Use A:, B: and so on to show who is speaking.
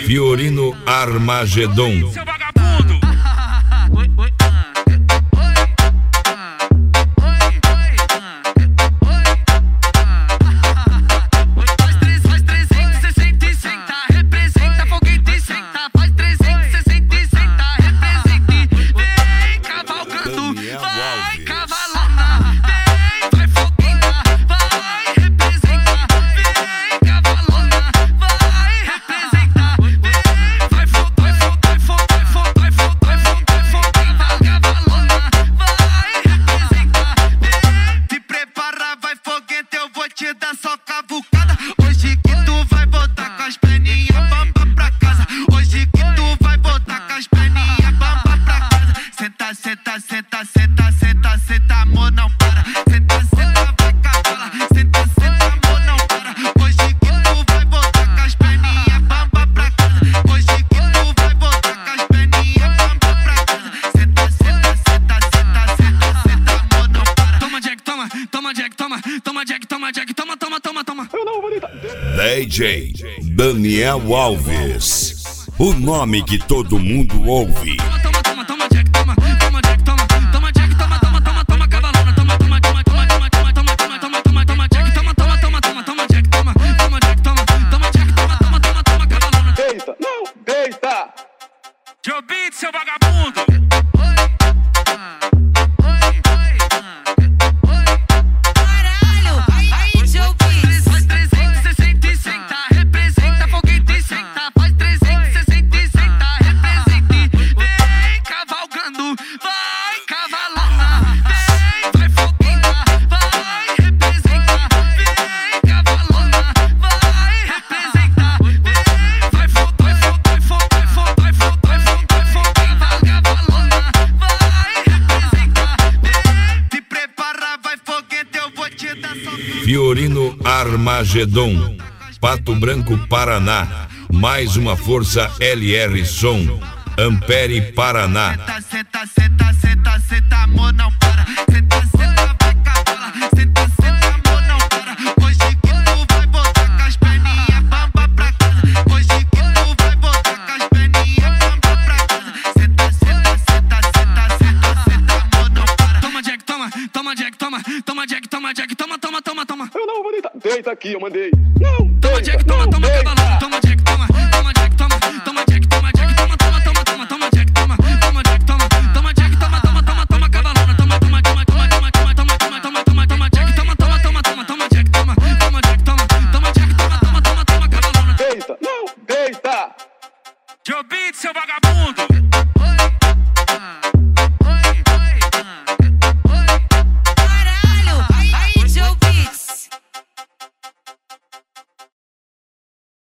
A: Fiorino Armagedon.
B: Seu vagabundo. Faz 360 e senta, representa foguete e senta. Faz 360 e senta, representa e vem cavalgando, vai cavalona, vem, vai fogueta, vai representa, vem cavalona, vai representa, vem, vai fogueta, vai cavalona, vai representa, vem, te prepara, vai foguete, eu vou te dar só cavucada. Hoje que tu vai voltar com as perninhas bamba pra casa. Hoje que tu vai voltar com as perninhas bamba pra casa. Senta, senta, senta, senta, senta, senta, amor não para. Senta, senta, vai cavala. Senta, senta, amor não para. Hoje que tu vai voltar com as perninhas bamba pra casa. Hoje que tu vai voltar com as perninhas bamba pra casa. Senta, senta, senta, senta, senta, senta, amor não para. Toma Jack, toma, toma Jack, toma, toma Jack, toma Jack, toma, toma, toma, toma.
A: DJ Daniel Alves, o nome que todo mundo ouve.
B: Toma, toma, toma Jack, toma, toma Jack, toma, toma Jack, toma, toma, toma, toma cavalona, toma, toma, toma, toma, toma, toma, toma, toma, toma, toma, toma Jack, toma, toma, toma, toma, toma Jack, toma, toma Jack, toma, toma Jack, toma, toma, toma, toma cavalona.
C: Deita, não, deita.
B: Joe Beat, seu vagabundo.
D: Caralho, aí Joe Beat.
B: Faz 360 e senta, representa foguete e senta. Faz 360 e senta, representa e vem cavalgando, vai cavalona, vem, vai fogueta, vai representa, vem cavalona, vai representa, vem, vai fogueta, vai cavalona, vai representa, vem, te prepara, vai foguete, eu vou te dar só.
A: Fiorino Armagedon, Pato Branco, Paraná. Mais uma força LR Som, Ampere, Paraná.
B: Senta, senta, senta, senta, senta, amor não para. Senta, senta, vai cavala. Senta, senta, amor não para. Hoje que tu vai voltar com as perninhas bamba pra casa. Hoje que tu vai voltar com as perninhas bamba pra casa. Senta, senta, senta, senta, senta, senta, amor não para. Toma Jack, toma, toma Jack, toma, toma Jack, toma Jack, toma, toma, toma, toma.
C: Eu não vou deitar. Deita aqui, eu mandei. Não,
B: Toma
C: deita,
B: Jack, toma,
C: não,
B: toma
C: deita.
B: cavalona. Toma Jack, toma, toma Jack, toma, toma Jack, toma Jack, toma, toma, toma, toma, toma Jack, toma, toma Jack, toma, toma Jack, toma, toma, toma, toma cavalona. Toma, toma, toma, toma, toma, toma, toma, toma, toma, toma, toma Jack, toma, toma, toma, toma, toma Jack, toma, toma Jack, toma, toma Jack, toma, toma, toma, toma cavalona.
C: Deita, não, deita.
B: Joe Beat, seu vagabundo.